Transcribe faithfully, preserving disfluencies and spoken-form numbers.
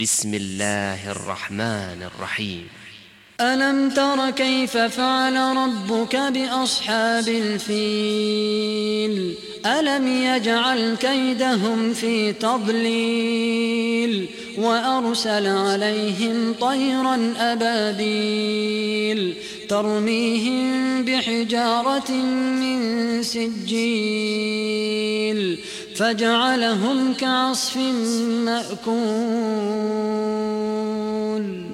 بسم الله الرحمن الرحيم. ألم تر كيف فعل ربك بأصحاب الفيل ألم يجعل كيدهم في تضليل وأرسل عليهم طيرا أبابيل ترميهم بحجارة من سجيل فجعلهم كعصف مأكول.